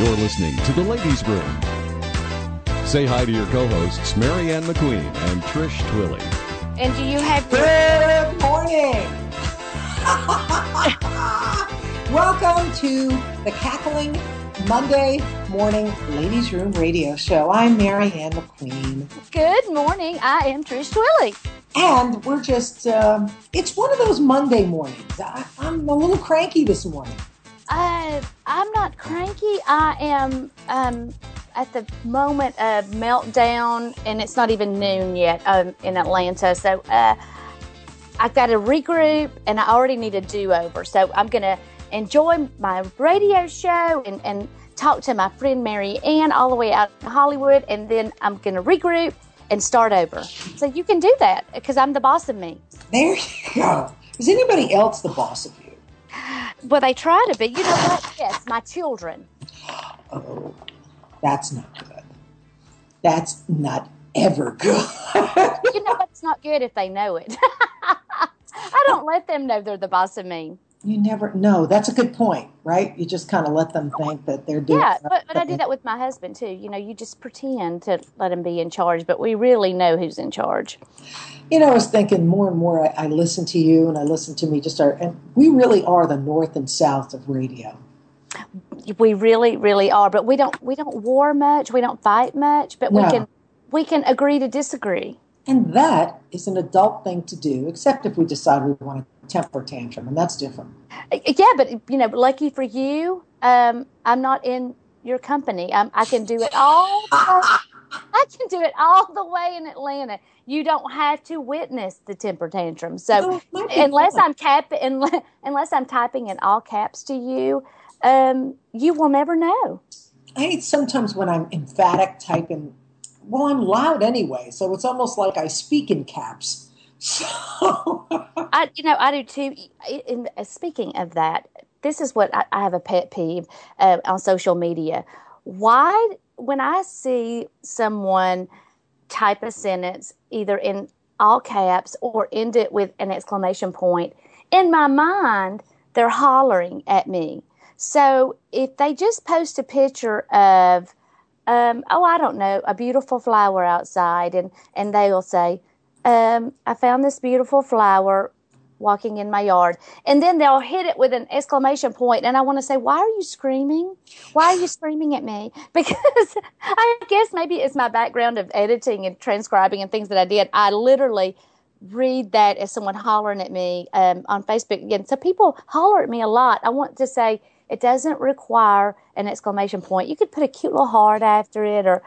You're listening to The Ladies' Room. Say hi to your co-hosts, Marianne McQueen and Trish Twilley. And do you have... Good morning! Welcome to the Cackling Monday Morning Ladies' Room Radio Show. I'm Marianne McQueen. Good morning. I am Trish Twilley. And we're just, it's one of those Monday mornings. I'm a little cranky this morning. I'm not cranky. I am at the moment of meltdown, and it's not even noon yet in Atlanta. So I've got to regroup, and I already need a do-over. So I'm going to enjoy my radio show and talk to my friend Mary Ann all the way out in Hollywood, and then I'm going to regroup and start over. So you can do that because I'm the boss of me. There you go. Is anybody else the boss of you? Well, they try to be. You know what? Yes, my children. Oh, that's not good. That's not ever good. You know what's not good if they know it. I don't let them know they're the boss of me. You never know. That's a good point, right? You just kind of let them think that they're doing something. But I do that with my husband, too. You know, you just pretend to let him be in charge, but we really know who's in charge. You know, I was thinking more and more, I listen to you and I listen to me, and we really are the north and south of radio. We really, really are, but we don't war much, we don't fight much, but we can agree to disagree. And that is an adult thing to do, except if we decide we want to temper tantrum, and that's different. Yeah, but you know, lucky for you, I'm not in your company. I can do it all. I can do it all the way in Atlanta. You don't have to witness the temper tantrum. So unless I'm typing in all caps to you, you will never know. I hate sometimes when I'm emphatic typing. Well, I'm loud anyway, so it's almost like I speak in caps. So I do too. Speaking of that, this is what I have a pet peeve on social media. Why, when I see someone type a sentence either in all caps or end it with an exclamation point, in my mind, they're hollering at me. So if they just post a picture of, I don't know, a beautiful flower outside, and they will say, I found this beautiful flower walking in my yard. And then they'll hit it with an exclamation point, and I want to say, why are you screaming? Why are you screaming at me? Because I guess maybe it's my background of editing and transcribing and things that I did. I literally read that as someone hollering at me on Facebook. Again, so people holler at me a lot. I want to say it doesn't require an exclamation point. You could put a cute little heart after it or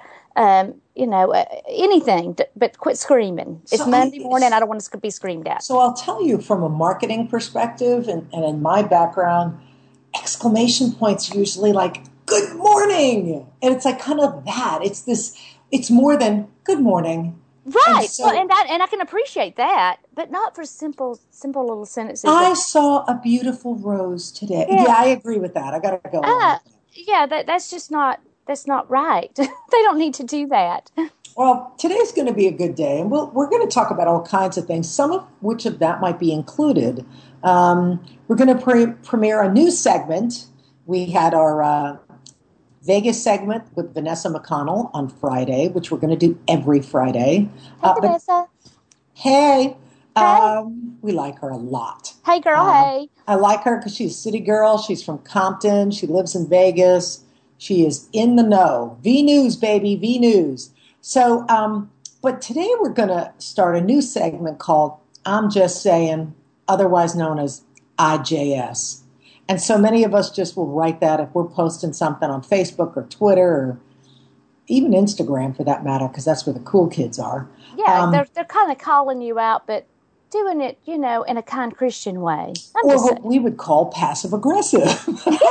anything, but quit screaming. It's Monday morning. I don't want to be screamed at. So I'll tell you from a marketing perspective and in my background, exclamation points usually like, good morning. And it's like kind of that. It's more than good morning. Right. And I can appreciate that, but not for simple little sentences. I saw a beautiful rose today. Yeah, I agree with that. I got to go on. Yeah, that's not right. They don't need to do that. Well, today's going to be a good day, and we're going to talk about all kinds of things, some of which of that might be included. We're going to premiere a new segment. We had our Vegas segment with Vanessa McConnell on Friday, which we're going to do every Friday. Hey, Vanessa. Hey. We like her a lot. Hey, girl, hey. I like her because she's a city girl. She's from Compton. She lives in Vegas. She is in the know. V-News, baby, V-News. So, but today we're going to start a new segment called I'm Just Saying, otherwise known as IJS. And so many of us just will write that if we're posting something on Facebook or Twitter or even Instagram for that matter, because that's where the cool kids are. Yeah, they're kind of calling you out, but doing it, in a kind Christian way. Or what we would call passive aggressive.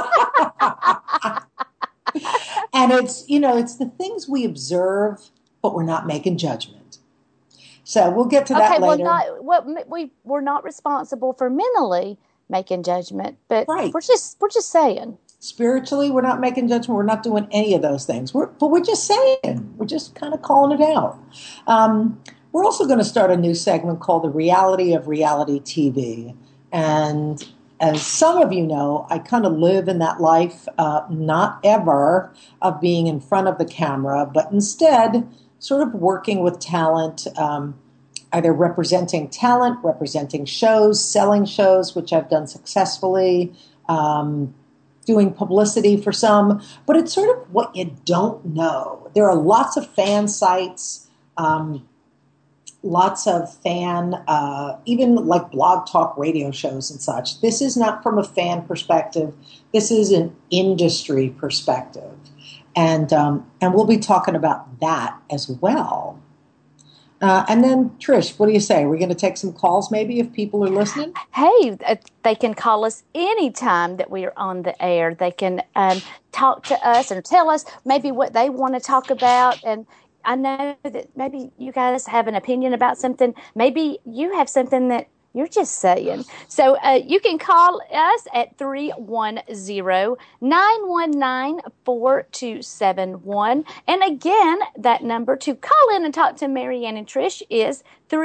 And it's the things we observe, but we're not making judgment. So we'll get to that later. We're not responsible for mentally making judgment, but right. we're just saying. Spiritually, we're not making judgment. We're not doing any of those things. But we're just saying. We're just kind of calling it out. We're also going to start a new segment called The Reality of Reality TV. And as some of you know, I kind of live in that life, not ever of being in front of the camera, but instead sort of working with talent, either representing talent, representing shows, selling shows, which I've done successfully, doing publicity for some. But it's sort of what you don't know. There are lots of fan sites, lots of fan, even like blog talk radio shows and such. This is not from a fan perspective. This is an industry perspective. And we'll be talking about that as well. And then, Trish, what do you say? We're going to take some calls maybe if people are listening? Hey, they can call us anytime that we are on the air. They can talk to us and tell us maybe what they want to talk about. And I know that maybe you guys have an opinion about something. Maybe you have something that you're just saying. So you can call us at 310-919-4271. And again, that number to call in and talk to Marianne and Trish is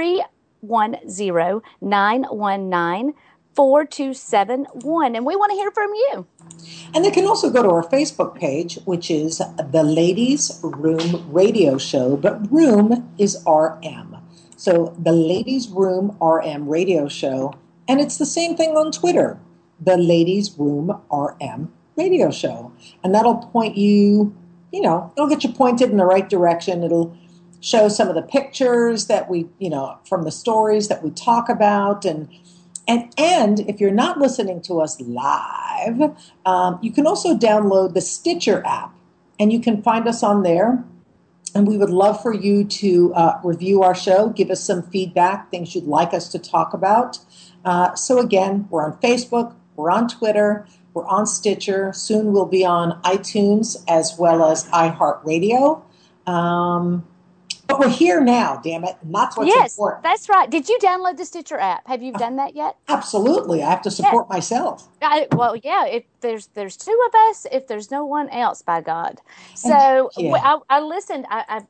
310-919-4271. And we want to hear from you. And they can also go to our Facebook page, which is the Ladies Room Radio Show, but room is RM. So the Ladies Room RM Radio Show, and it's the same thing on Twitter, the Ladies Room RM Radio Show. And that'll point you, it'll get you pointed in the right direction. It'll show some of the pictures that we, from the stories that we talk about. And if you're not listening to us live, you can also download the Stitcher app, and you can find us on there. And we would love for you to review our show, give us some feedback, things you'd like us to talk about. So again, we're on Facebook, we're on Twitter, we're on Stitcher. Soon we'll be on iTunes as well as iHeartRadio. But we're here now, damn it. And that's what's important. Yes, that's right. Did you download the Stitcher app? Have you done that yet? Absolutely. I have to support myself. Well, yeah. If there's two of us, if there's no one else, by God. So I listened.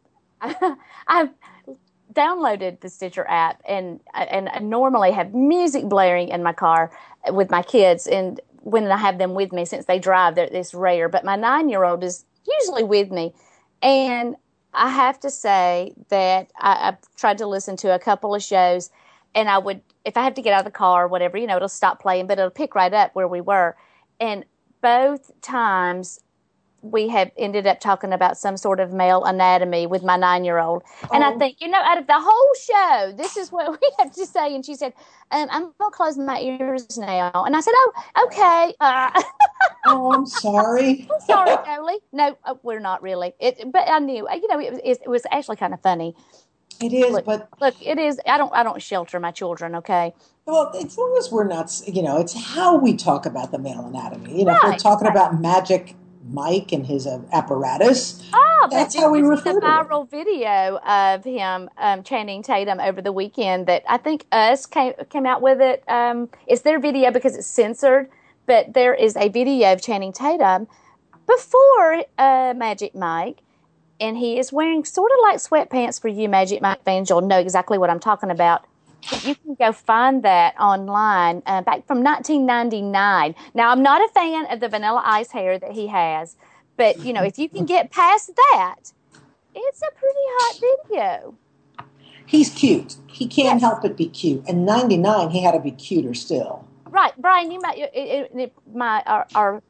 I've downloaded the Stitcher app, and I normally have music blaring in my car with my kids, and when I have them with me, since they drive, it's rare. But my 9-year-old is usually with me, and I have to say that I've tried to listen to a couple of shows, and I would, if I have to get out of the car or whatever, it'll stop playing, but it'll pick right up where we were. And both times we have ended up talking about some sort of male anatomy with my 9-year-old. And I think, out of the whole show, this is what we have to say. And she said, I'm going to close my ears now. And I said, oh, okay. Oh, I'm sorry. I'm sorry, Jolie. No, we're not really. But I knew, it was actually kind of funny. It is, look, it is. I don't shelter my children, okay? Well, as long as we're not, it's how we talk about the male anatomy. If we're talking about Magic Mike and his apparatus, that's how we refer to it. There was a viral video of him Channing Tatum over the weekend that I think Us came out with it. It's their video because it's censored, but there is a video of Channing Tatum before Magic Mike, and he is wearing sort of like sweatpants. For you Magic Mike fans, you'll know exactly what I'm talking about. But you can go find that online back from 1999. Now, I'm not a fan of the Vanilla Ice hair that he has, but, if you can get past that, it's a pretty hot video. He's cute. He can't help but be cute. In 99, he had to be cuter still. Right. Brian, you might, our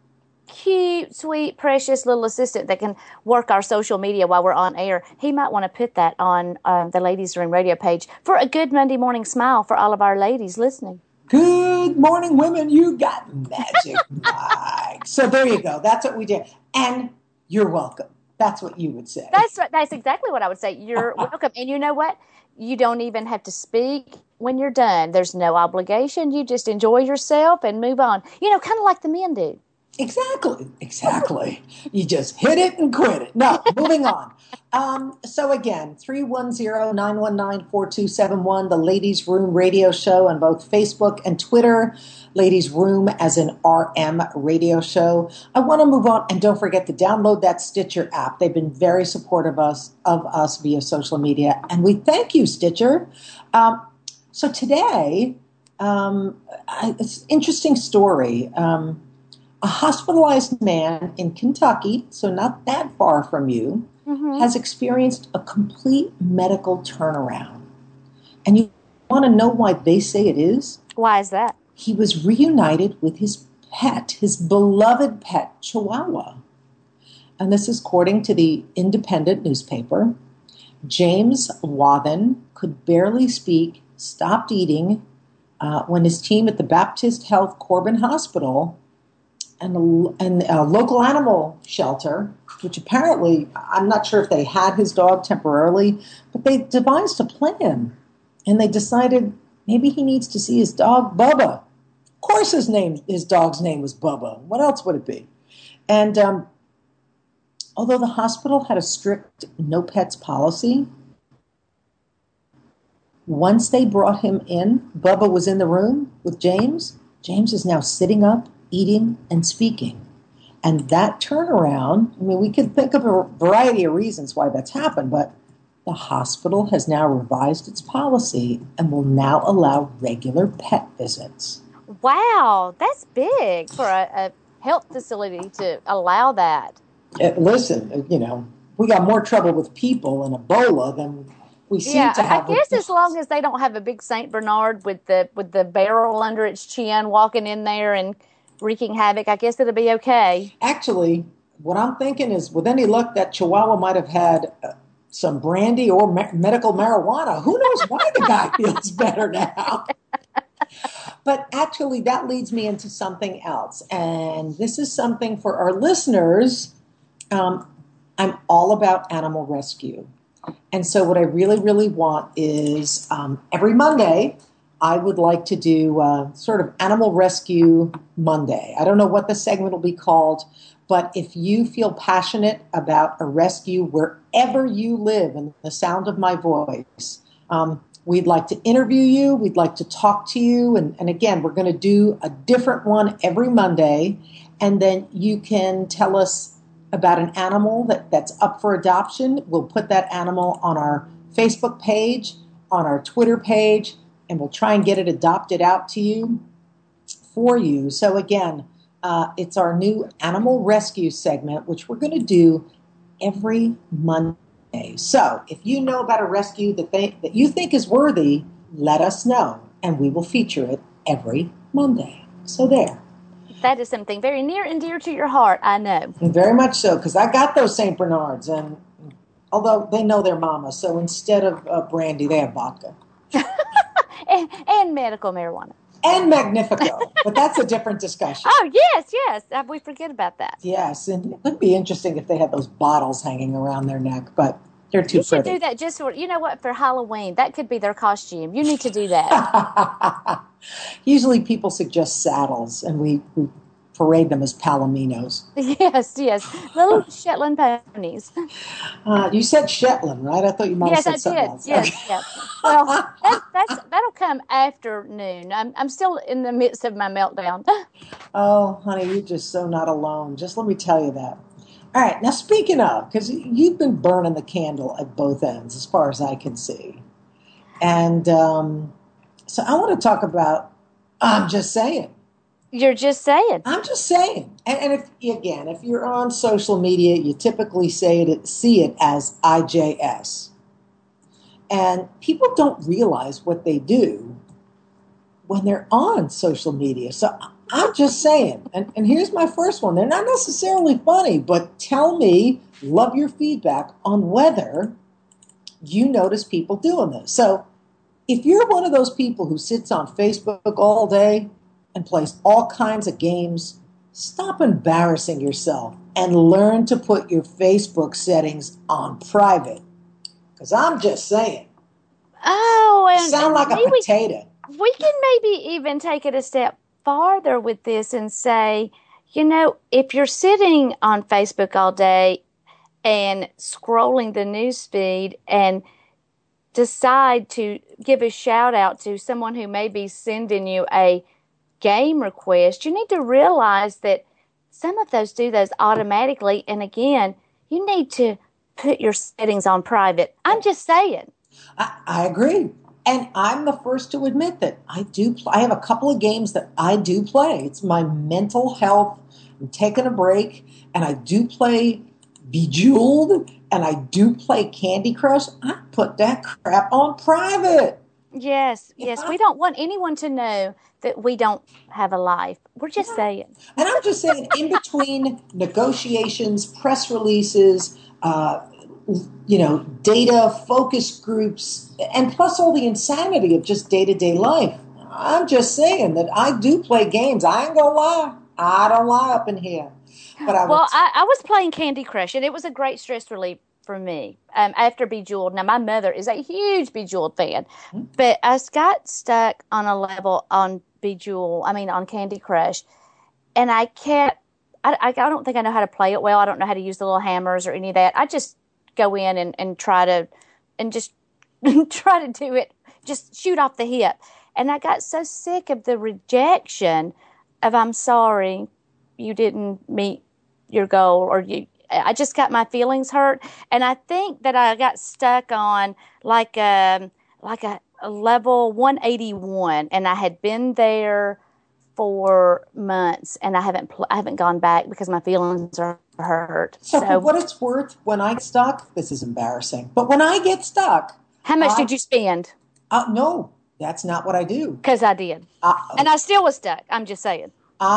cute, sweet, precious little assistant that can work our social media while we're on air, he might want to put that on the Ladies Room radio page for a good Monday morning smile for all of our ladies listening. Good morning, women. You got Magic Mike. So there you go. That's what we did. And you're welcome. That's what you would say. That's exactly what I would say. You're welcome. And you know what? You don't even have to speak when you're done. There's no obligation. You just enjoy yourself and move on. Kind of like the men do. Exactly. You just hit it and quit it. No, moving on. So again, 310-919-4271, the Ladies Room Radio Show on both Facebook and Twitter. Ladies Room as an RM radio show. I want to move on, and don't forget to download that Stitcher app. They've been very supportive of us via social media, and we thank you, Stitcher. So today, It's an interesting story. A hospitalized man in Kentucky, so not that far from you, has experienced a complete medical turnaround. And you want to know why they say it is? Why is that? He was reunited with his pet, his beloved pet, Chihuahua. And this is according to the Independent newspaper. James Wathen could barely speak, stopped eating when his team at the Baptist Health Corbin Hospital and a local animal shelter, which apparently, I'm not sure if they had his dog temporarily, but they devised a plan. And they decided maybe he needs to see his dog, Bubba. Of course his dog's name was Bubba. What else would it be? And although the hospital had a strict no pets policy, once they brought him in, Bubba was in the room with James. James is now sitting up, eating, and speaking. And that turnaround, I mean, we could think of a variety of reasons why that's happened, but the hospital has now revised its policy and will now allow regular pet visits. Wow, that's big for a health facility to allow that. Listen, we got more trouble with people and Ebola than we seem to have. I guess as long as they don't have a big Saint Bernard with the barrel under its chin walking in there and wreaking havoc, I guess it'll be okay. Actually, what I'm thinking is, with any luck, that Chihuahua might have had some brandy or medical marijuana. Who knows why the guy feels better now? But actually, that leads me into something else. And this is something for our listeners. I'm all about animal rescue. And so what I really, really want is every Monday, I would like to do sort of Animal Rescue Monday. I don't know what the segment will be called, but if you feel passionate about a rescue wherever you live in the sound of my voice, we'd like to interview you. We'd like to talk to you. And again, we're going to do a different one every Monday. And then you can tell us about an animal that's up for adoption. We'll put that animal on our Facebook page, on our Twitter page, and we'll try and get it adopted out to you for you. So again, it's our new animal rescue segment, which we're going to do every Monday. So if you know about a rescue that you think is worthy, let us know, and we will feature it every Monday. So there. That is something very near and dear to your heart, I know. And very much so, because I got those St. Bernards, and although they know their mama, so instead of brandy, they have vodka. and medical marijuana. And Magnifico, but that's a different discussion. Oh, yes. We forget about that. Yes, and it would be interesting if they had those bottles hanging around their neck, but they're too pretty. You should do that just for Halloween. That could be their costume. You need to do that. Usually people suggest saddles, and we parade them as palominos. Yes. Little Shetland ponies. You said Shetland, right? I thought you might have said something else. Yes, okay. Yes. Well, that'll come after noon. I'm still in the midst of my meltdown. Oh, honey, you're just so not alone. Just let me tell you that. All right, now speaking of, because you've been burning the candle at both ends as far as I can see. And so I want to talk about, I'm just saying. You're just saying. I'm just saying. And if you're on social media, you typically see it as IJS. And people don't realize what they do when they're on social media. So I'm just saying. And here's my first one. They're not necessarily funny, but tell me, love your feedback on whether you notice people doing this. So if you're one of those people who sits on Facebook all day and plays all kinds of games, stop embarrassing yourself and learn to put your Facebook settings on private. Because I'm just saying. Oh, and sound like a potato. We can maybe even take it a step farther with this and say, if you're sitting on Facebook all day and scrolling the news feed and decide to give a shout out to someone who may be sending you a game request, you need to realize that some of those do those automatically. And again, you need to put your settings on private. I'm just saying. I agree. And I'm the first to admit that I do. I have a couple of games that I do play. It's my mental health. I'm taking a break, and I do play Bejeweled, and I do play Candy Crush. I put that crap on private. Yes, yes. We don't want anyone to know that we don't have a life. We're just saying. And I'm just saying, in between negotiations, press releases, data focus groups, and plus all the insanity of just day-to-day life. I'm just saying that I do play games. I ain't gonna lie. I don't lie up in here. But I was playing Candy Crush, and it was a great stress relief for me after Bejeweled. Now, my mother is a huge Bejeweled fan, but I got stuck on a level on on Candy Crush, and I don't think I know how to play it well. I don't know how to use the little hammers or any of that. I just go in and try to just try to do it, just shoot off the hip. And I got so sick of the rejection of, I'm sorry, you didn't meet your goal, or I just got my feelings hurt. And I think that I got stuck on like a level 181, and I had been there for months, and I haven't gone back because my feelings are hurt. So for what it's worth, when I get stuck, this is embarrassing, but when I get stuck, how much did you spend? No, that's not what I do. Because I did, and I still was stuck. I'm just saying.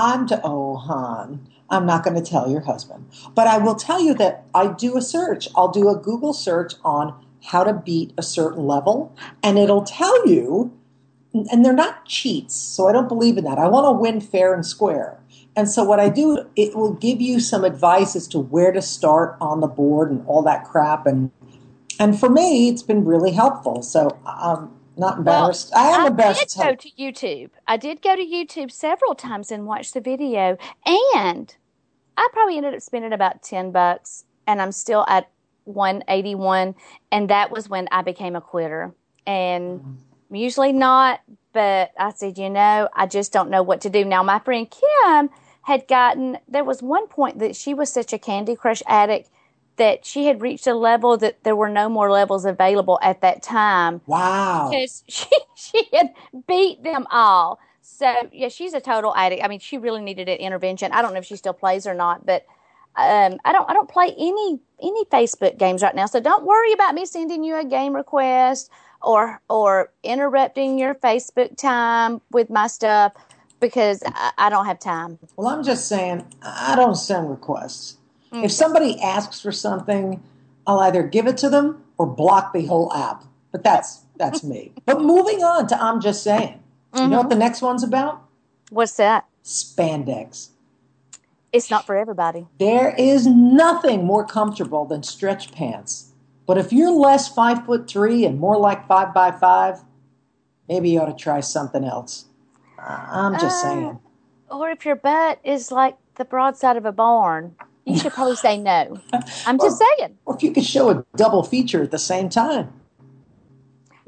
hon, I'm not going to tell your husband, but I will tell you that I do a search. I'll do a Google search on how to beat a certain level, and it'll tell you. And they're not cheats, so I don't believe in that. I want to win fair and square. And so what I do, it will give you some advice as to where to start on the board and all that crap. And for me, it's been really helpful. So I'm not embarrassed. Well, I am embarrassed. I did go to YouTube. I did go to YouTube several times and watch the video. And I probably ended up spending about $10, and I'm still at 181. And that was when I became a quitter. And usually not, but I said, I just don't know what to do. Now, my friend Kim there was one point that she was such a Candy Crush addict that she had reached a level that there were no more levels available at that time. Wow. Because she had beat them all. So, yeah, she's a total addict. I mean, she really needed an intervention. I don't know if she still plays or not, but I don't play any Facebook games right now. So don't worry about me sending you a game request or interrupting your Facebook time with my stuff, because I don't have time. Well, I'm just saying, I don't send requests. Okay. If somebody asks for something, I'll either give it to them or block the whole app. But that's me. But moving on to I'm just saying. You know what the next one's about? What's that? Spandex. It's not for everybody. There is nothing more comfortable than stretch pants. But if you're less 5'3" and more like 5'5", maybe you ought to try something else. I'm just saying. Or if your butt is like the broadside of a barn, you should probably say no. I'm just saying. Or if you could show a double feature at the same time. Or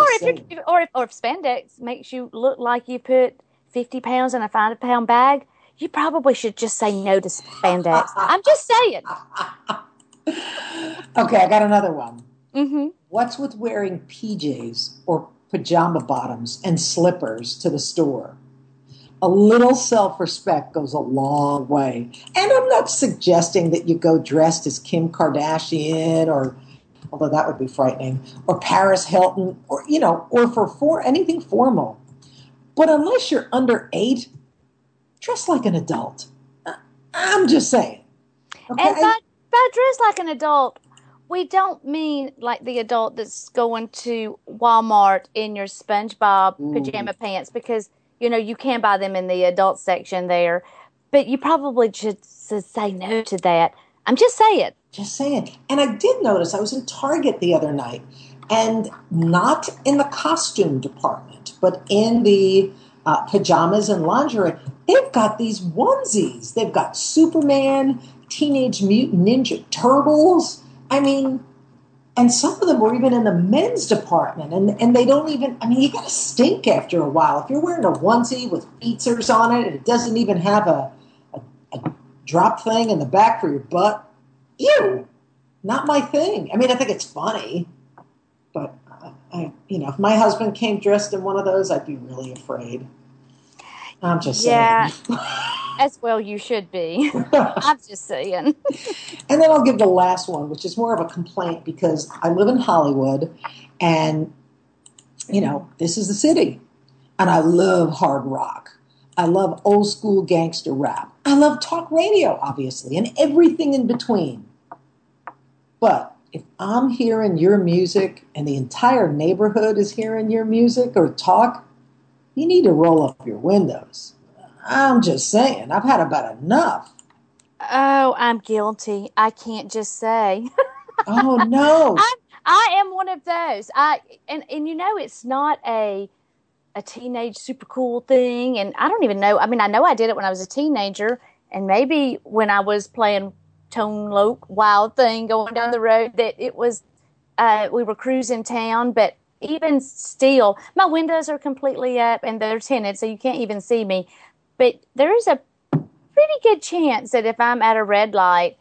if spandex makes you look like you put 50 pounds in a 5-pound bag, you probably should just say no to spandex. I'm just saying. Okay, I got another one. Mm-hmm. What's with wearing PJs or pajama bottoms and slippers to the store? A little self-respect goes a long way. And I'm not suggesting that you go dressed as Kim Kardashian, or, although that would be frightening, or Paris Hilton, or, or for anything formal. But unless you're under 8, dress like an adult. I'm just saying. Okay? And by dress like an adult, we don't mean like the adult that's going to Walmart in your SpongeBob pajama pants, because, you can buy them in the adult section there. But you probably should say no to that. I'm just saying. Just saying. And I did notice, I was in Target the other night, and not in the costume department, but in the pajamas and lingerie, they've got these onesies. They've got Superman, Teenage Mutant Ninja Turtles. I mean, and some of them were even in the men's department. And they don't even, you got to stink after a while. If you're wearing a onesie with features on it and it doesn't even have a drop thing in the back for your butt, ew, not my thing. I think it's funny, but if my husband came dressed in one of those, I'd be really afraid. I'm just Yeah, saying. as well you should be. I'm just saying. And then I'll give the last one, which is more of a complaint because I live in Hollywood and, this is the city. And I love hard rock. I love old school gangster rap. I love talk radio, obviously, and everything in between. But if I'm hearing your music and the entire neighborhood is hearing your music or talk, you need to roll up your windows. I'm just saying, I've had about enough. Oh, I'm guilty. I can't just say. Oh, no. I am one of those. And it's not a teenage super cool thing, and I don't even know. I mean, I know I did it when I was a teenager, and maybe when I was playing Tone Loc Wild Thing going down the road, that it was we were cruising town. But even still, my windows are completely up and they're tinted, so you can't even see me. But there is a pretty good chance that if I'm at a red light,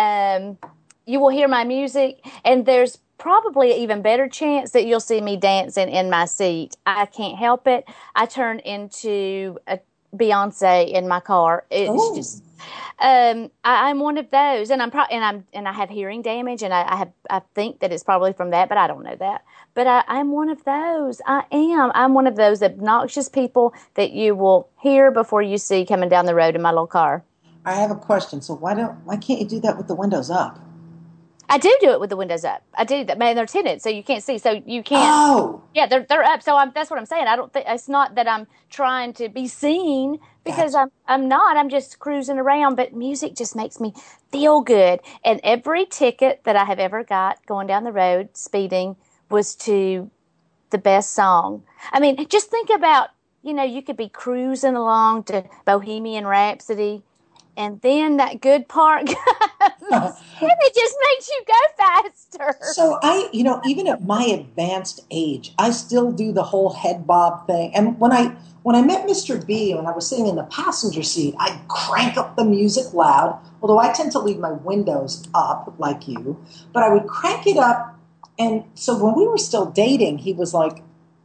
you will hear my music, and there's probably an even better chance that you'll see me dancing in my seat. I can't help it. I turn into a Beyonce in my car. It's just, I'm one of those, and I have hearing damage, and I think that it's probably from that, but I don't know that. But I'm one of those. I'm one of those obnoxious people that you will hear before you see coming down the road in my little car. I have a question. So why can't you do that with the windows up? I do it with the windows up. I do that. Man, they're tinted, so you can't see. So you can't. Oh. Yeah, they're up. So that's what I'm saying. I don't think it's not that I'm trying to be seen because I'm not. I'm just cruising around. But music just makes me feel good. And every ticket that I have ever got going down the road speeding was to the best song. I mean, just think about, you could be cruising along to Bohemian Rhapsody, and then that good part comes, and it just makes you go faster. So even at my advanced age, I still do the whole head bob thing. And when I met Mr. B, when I was sitting in the passenger seat, I'd crank up the music loud, although I tend to leave my windows up like you, but I would crank it up. And so when we were still dating, he was like,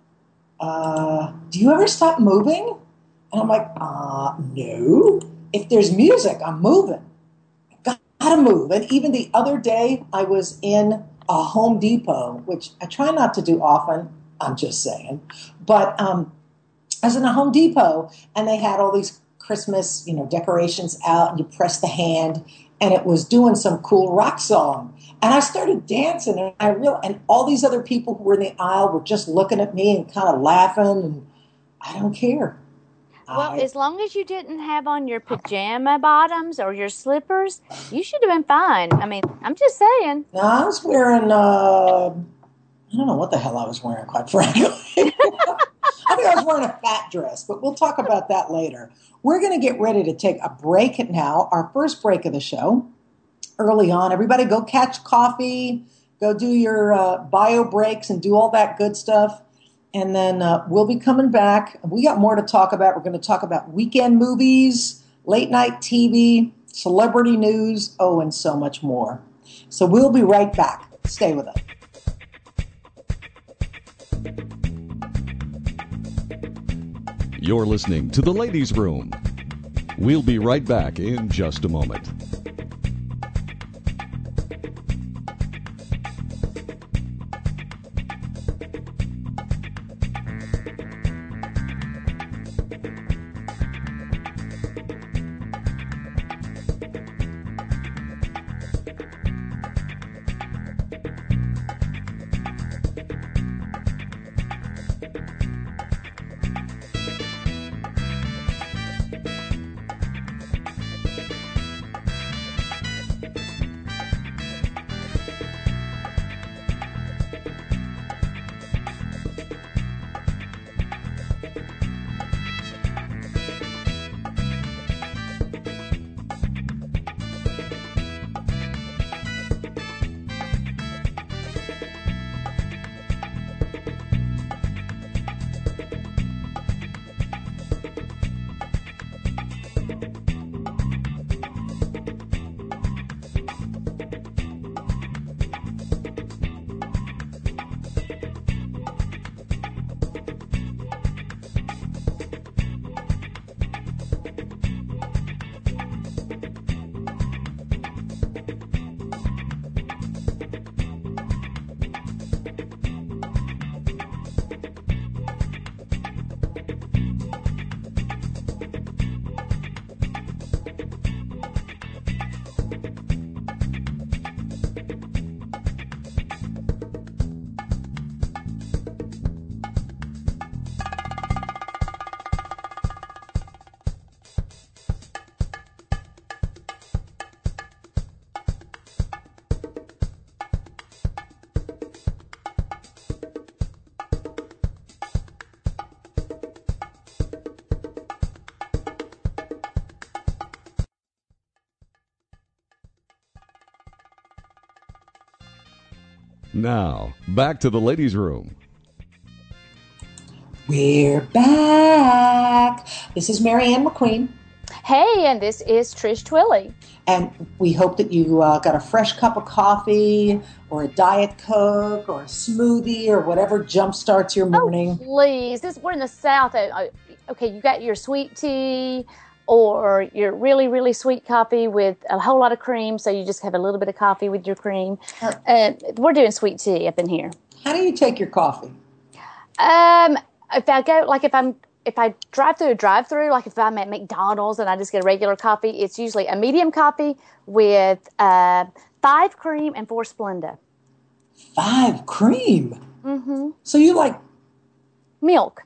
do you ever stop moving? And I'm like, no. If there's music, I'm moving. I gotta move. And even the other day, I was in a Home Depot, which I try not to do often. I'm just saying. But I was in a Home Depot, and they had all these Christmas, decorations out, and you press the hand, and it was doing some cool rock song. And I started dancing, and all these other people who were in the aisle were just looking at me and kind of laughing, and I don't care. Well, as long as you didn't have on your pajama bottoms or your slippers, you should have been fine. I mean, I'm just saying. No, I was wearing, I don't know what the hell I was wearing, quite frankly. I think I was wearing a fat dress, but we'll talk about that later. We're going to get ready to take a break now, our first break of the show. Early on, everybody go catch coffee, go do your bio breaks and do all that good stuff. And then we'll be coming back. We got more to talk about. We're going to talk about weekend movies, late night TV, celebrity news, and so much more. So we'll be right back. Stay with us. You're listening to The Ladies' Room. We'll be right back in just a moment. Now, back to the ladies' room. We're back. This is Marianne McQueen. Hey, and this is Trish Twilley. And we hope that you got a fresh cup of coffee or a Diet Coke or a smoothie or whatever jumpstarts your morning. Oh, please. We're in the South. Okay, you got your sweet tea or your really, really sweet coffee with a whole lot of cream, so you just have a little bit of coffee with your cream. We're doing sweet tea up in here. How do you take your coffee? If I go, like if I drive through a drive-through, like if I'm at McDonald's and I just get a regular coffee, it's usually a medium coffee with 5 cream and 4 Splenda. 5 cream? Mm-hmm. So you like milk?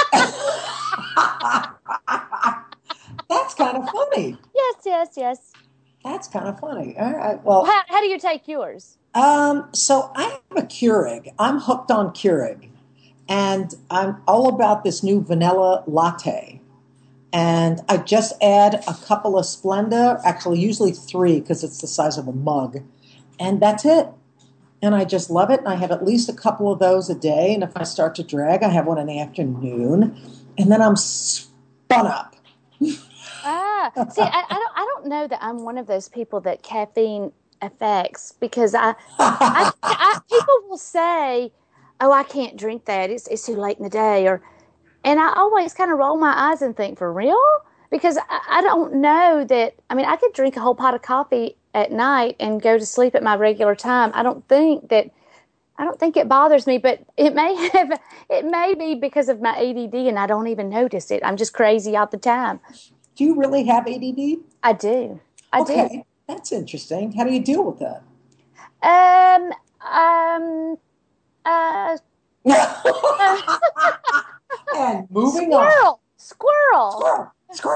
That's kind of funny. Yes. That's kind of funny. All right. Well, how do you take yours? So I have a Keurig. I'm hooked on Keurig. And I'm all about this new vanilla latte. And I just add a couple of Splenda, actually usually 3 because it's the size of a mug. And that's it. And I just love it. And I have at least a couple of those a day. And if I start to drag, I have one in the afternoon. And then I'm spun up. See, I don't know that I'm one of those people that caffeine affects, because people will say, oh, I can't drink that. It's too late in the day. And I always kind of roll my eyes and think, for real? Because I don't know that. I mean, I could drink a whole pot of coffee at night and go to sleep at my regular time. I don't think it bothers me, but it may be because of my ADD and I don't even notice it. I'm just crazy all the time. Do you really have ADD? I do. Okay, that's interesting. How do you deal with that? And moving on. Squirrel.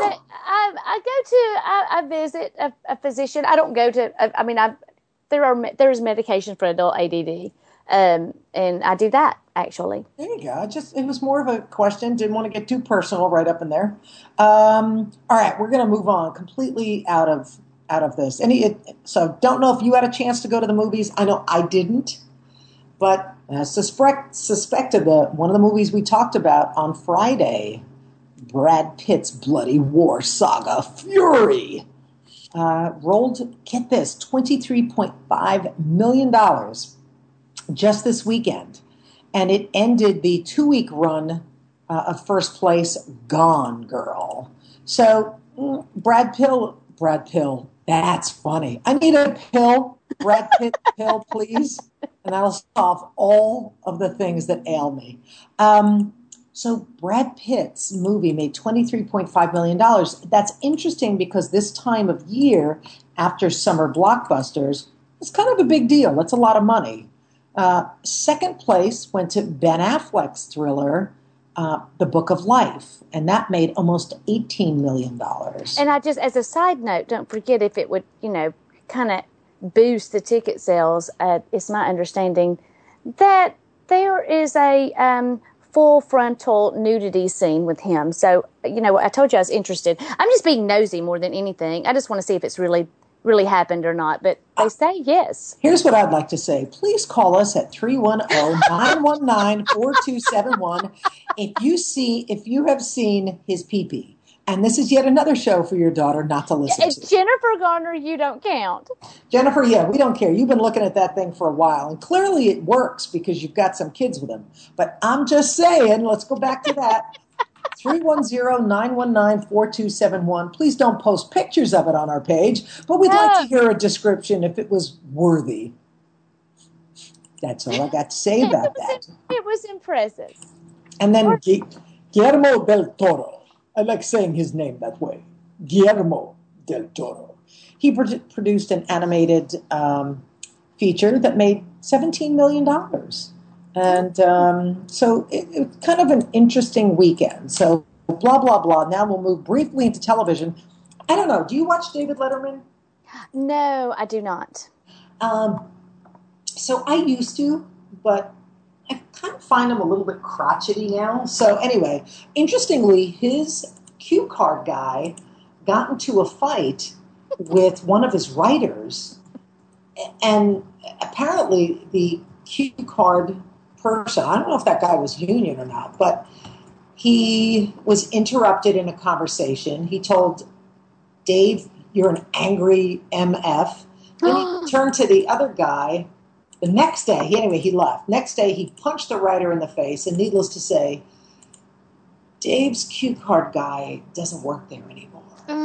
I visit a physician. I don't go to. There's medication for adult ADD, and I do that actually. There you go. It was more of a question. Didn't want to get too personal right up in there. All right, we're going to move on completely out of this. So don't know if you had a chance to go to the movies. I know I didn't, but I suspected that one of the movies we talked about on Friday, Brad Pitt's bloody war saga, Fury, rolled, get this, $23.5 million just this weekend. And it ended the 2-week run of first place, Gone Girl. So Brad Pill, that's funny. I need a pill, Brad Pitt pill, please. And that'll solve all of the things that ail me. So Brad Pitt's movie made $23.5 million. That's interesting because this time of year, after summer blockbusters, it's kind of a big deal. That's a lot of money. Second place went to Ben Affleck's thriller, The Book of Life, and that made almost $18 million. And I just, as a side note, don't forget, if it would, kind of boost the ticket sales, it's my understanding that there is a full frontal nudity scene with him. So, I told you I was interested. I'm just being nosy more than anything. I just want to see if it's really happened or not, but they say yes. Here's what I'd like to say. Please call us at 310-919-4271 if you have seen his pee-pee. And this is yet another show for your daughter not to listen to. Jennifer Garner, you don't count. Jennifer, yeah, we don't care. You've been looking at that thing for a while, and clearly it works because you've got some kids with him. But I'm just saying, let's go back to that. 310-919-4271. Please don't post pictures of it on our page, but we'd like to hear a description if it was worthy. That's all I got to say about that. It was impressive. And then Guillermo del Toro. I like saying his name that way. Guillermo del Toro. He produced an animated feature that made $17 million. And so it was kind of an interesting weekend. So blah, blah, blah. Now we'll move briefly into television. I don't know. Do you watch David Letterman? No, I do not. So I used to, but I kind of find him a little bit crotchety now. So anyway, interestingly, his cue card guy got into a fight with one of his writers. And apparently the cue card person. I don't know if that guy was union or not, but he was interrupted in a conversation. He told Dave, "You're an angry MF." Then he turned to the other guy. The next day, he left. Next day, he punched the writer in the face, and needless to say, Dave's cue card guy doesn't work there anymore.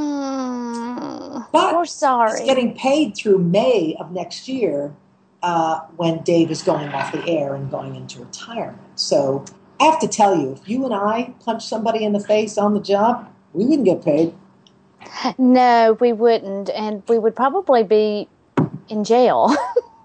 But we're sorry. He's getting paid through May of next year when Dave is going off the air and going into retirement. So I have to tell you, if you and I punched somebody in the face on the job, we wouldn't get paid. No, we wouldn't, and we would probably be in jail.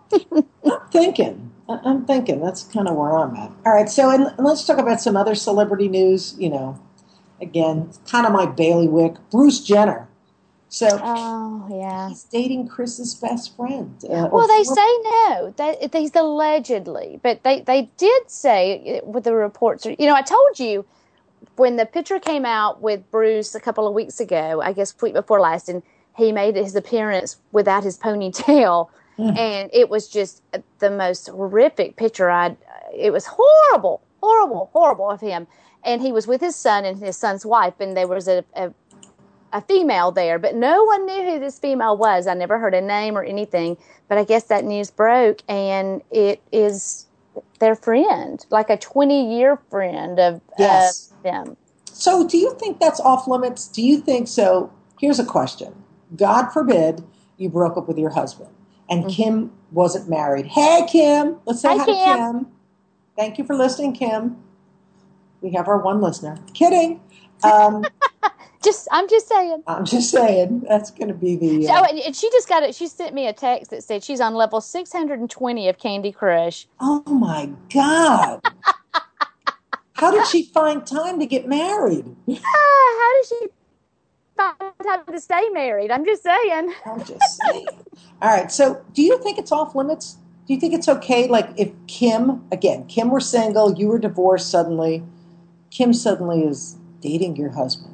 I'm thinking that's kind of where I'm at. All right, so and let's talk about some other celebrity news. Again, kind of my bailiwick. Bruce Jenner. So, he's dating Chris's best friend. Well, they say no. He's allegedly, but they did say with the reports. I told you when the picture came out with Bruce a couple of weeks ago, I guess week before last, and he made his appearance without his ponytail. And it was just the most horrific picture. It was horrible of him. And he was with his son and his son's wife, and there was a female there, but no one knew who this female was. I never heard a name or anything, but I guess that news broke, and it is their friend, like a 20-year friend of them. So do you think that's off limits? Do you think so? Here's a question. God forbid you broke up with your husband. And Kim wasn't married. Hey, Kim. Let's say hi to Kim. Thank you for listening, Kim. We have our one listener. Kidding. I'm just saying. I'm just saying. That's going to be the... and she just got it. She sent me a text that said she's on level 620 of Candy Crush. Oh, my God. How did she find time to get married? How did she find time to stay married? I'm just saying. All right, so do you think it's off limits? Do you think it's okay, like if Kim were single, you were divorced suddenly, Kim suddenly is dating your husband?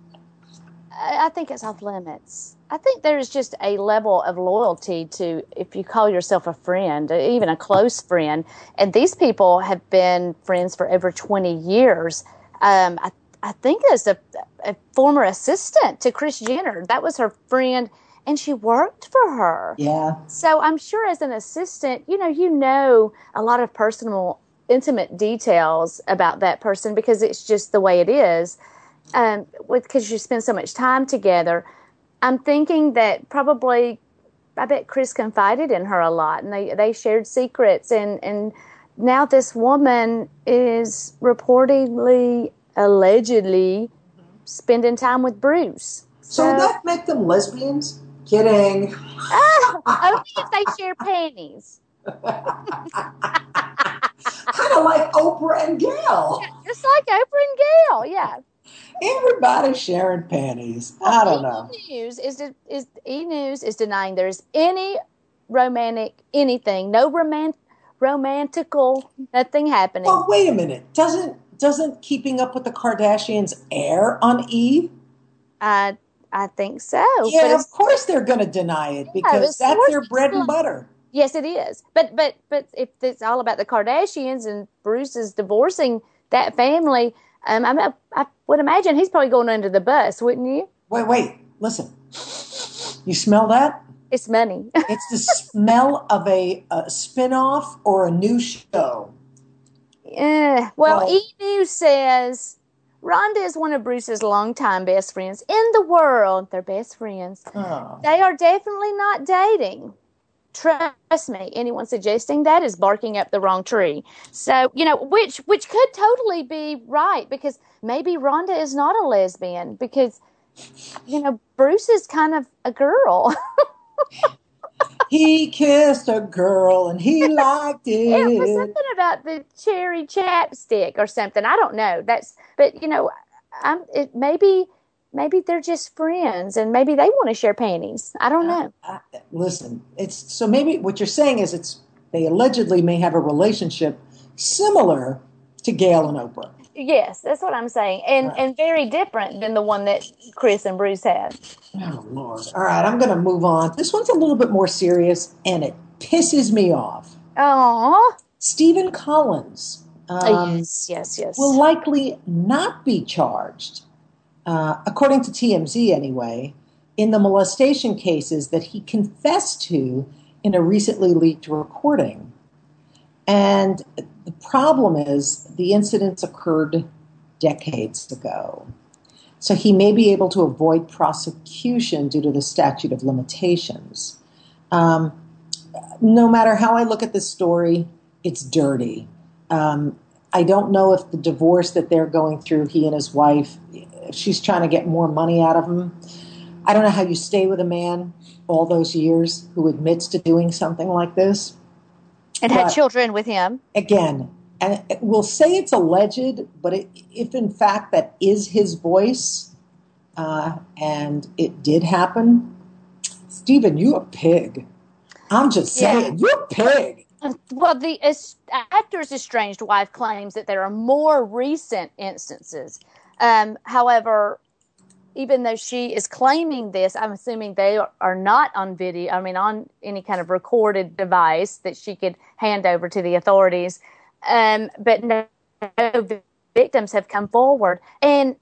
I think it's off limits. I think there's just a level of loyalty to if you call yourself a friend, even a close friend, and these people have been friends for over 20 years. I think as a former assistant to Kris Jenner, that was her friend, and she worked for her. Yeah. So I'm sure as an assistant, you know a lot of personal, intimate details about that person because it's just the way it is. Because you spend so much time together. I'm thinking that probably, I bet Kris confided in her a lot, and they shared secrets, and now this woman is reportedly, allegedly, spending time with Bruce. So would that make them lesbians? Kidding. Only if they share panties. Kind of like Oprah and Gail. Yeah, just like Oprah and Gail, yeah. Everybody's sharing panties. I don't know. E-News is denying there's any romantic anything, no romantical, nothing happening. Well, wait a minute. Doesn't Keeping Up with the Kardashians air on E? I think so. Yeah, but of course they're going to deny it because that's their bread and butter. Yes, it is. But if it's all about the Kardashians and Bruce is divorcing that family, I would imagine he's probably going under the bus, wouldn't you? Wait. Listen. You smell that? It's money. It's the smell of a spinoff or a new show. Well, E! News says Rhonda is one of Bruce's longtime best friends in the world. They're best friends. Oh. They are definitely not dating. Trust me, anyone suggesting that is barking up the wrong tree. So, which could totally be right because maybe Rhonda is not a lesbian because, Bruce is kind of a girl. He kissed a girl and he liked it. It was something about the cherry chapstick or something. I don't know. Maybe they're just friends and maybe they want to share panties. I don't know. Listen, so maybe what you're saying is they allegedly may have a relationship similar to Gail and Oprah. Yes, that's what I'm saying. And very different than the one that Kris and Bruce had. Oh, Lord. All right, I'm going to move on. This one's a little bit more serious, and it pisses me off. Aww. Stephen Collins Yes. will likely not be charged, according to TMZ anyway, in the molestation cases that he confessed to in a recently leaked recording. And the problem is the incidents occurred decades ago. So he may be able to avoid prosecution due to the statute of limitations. No matter how I look at this story, it's dirty. I don't know if the divorce that they're going through, he and his wife, if she's trying to get more money out of him. I don't know how you stay with a man all those years who admits to doing something like this. And had children with him. Again, and we'll say it's alleged, but if in fact that is his voice, and it did happen, Stephen, you a pig. I'm just saying, you a pig. Well, the actor's estranged wife claims that there are more recent instances. However, even though she is claiming this, I'm assuming they are not on video, on any kind of recorded device that she could hand over to the authorities. But no victims have come forward. And,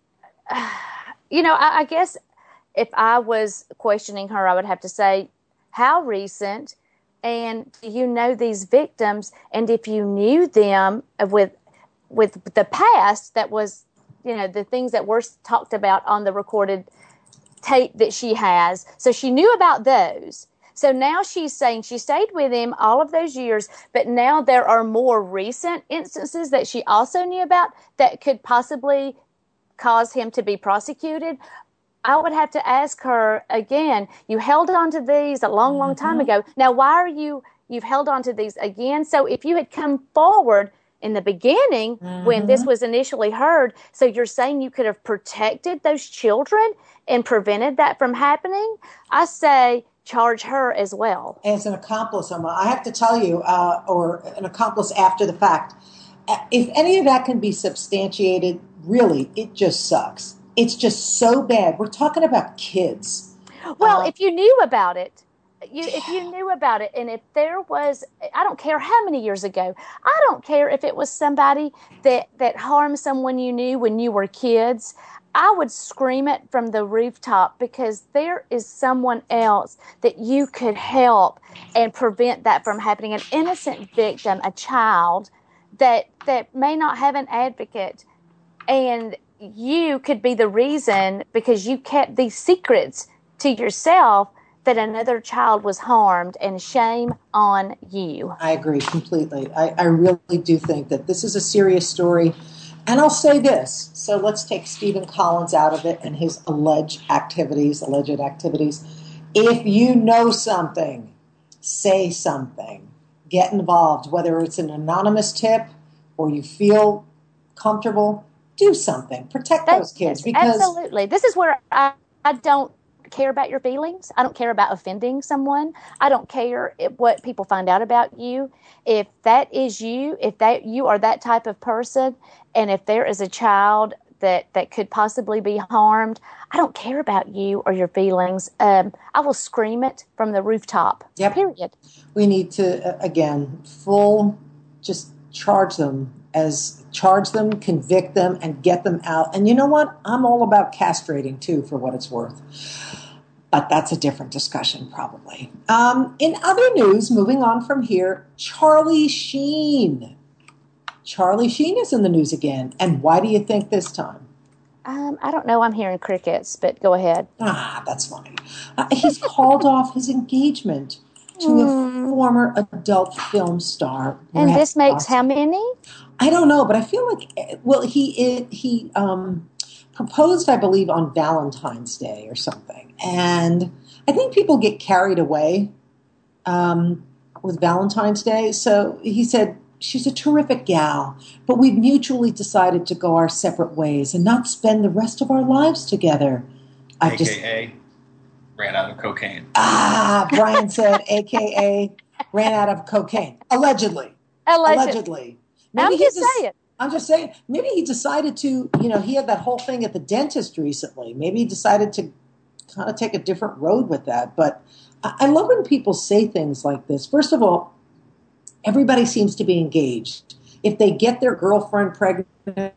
I guess if I was questioning her, I would have to say, how recent? And do you know these victims? And if you knew them with the past, that was, the things that were talked about on the recorded tape that she has. So she knew about those. So now she's saying she stayed with him all of those years, but now there are more recent instances that she also knew about that could possibly cause him to be prosecuted. I would have to ask her again, you held on to these a long time ago. Now, why are you've held on to these again? So if you had come forward in the beginning when this was initially heard, so you're saying you could have protected those children and prevented that from happening? I say charge her as well. As an accomplice, I have to tell you, or an accomplice after the fact, if any of that can be substantiated, really, it just sucks. It's just so bad. We're talking about kids. Well, if you knew about it, if you knew about it, and if there was, I don't care how many years ago, I don't care if it was somebody that harmed someone you knew when you were kids, I would scream it from the rooftop, because there is someone else that you could help and prevent that from happening. An innocent victim, a child that may not have an advocate, and you could be the reason, because you kept these secrets to yourself, that another child was harmed, and shame on you. I agree completely. I really do think that this is a serious story. And I'll say this. So let's take Stephen Collins out of it and his alleged activities. If you know something, say something. Get involved, whether it's an anonymous tip or you feel comfortable, do something. Protect those kids. Because absolutely. This is where I don't care about your feelings. I don't care about offending someone. I don't care what people find out about you. If that is you, if that you are that type of person, and if there is a child that could possibly be harmed, I don't care about you or your feelings. I will scream it from the rooftop. Yep. Period. We need to, again, just charge them, convict them, and get them out. And you know what? I'm all about castrating, too, for what it's worth. But that's a different discussion, probably. In other news, moving on from here, Charlie Sheen. Charlie Sheen is in the news again. And why do you think this time? I don't know. I'm hearing crickets, but go ahead. That's fine. He's called off his engagement to a former adult film star. And this makes how many? I don't know, but I feel like, well, he proposed, I believe, on Valentine's Day or something. And I think people get carried away with Valentine's Day. So he said, she's a terrific gal, but we've mutually decided to go our separate ways and not spend the rest of our lives together. AKA ran out of cocaine. Brian said, AKA ran out of cocaine. Allegedly. Maybe I'm just saying, maybe he decided to, he had that whole thing at the dentist recently. Maybe he decided to kind of take a different road with that. But I love when people say things like this. First of all, Everybody seems to be engaged. If they get their girlfriend pregnant,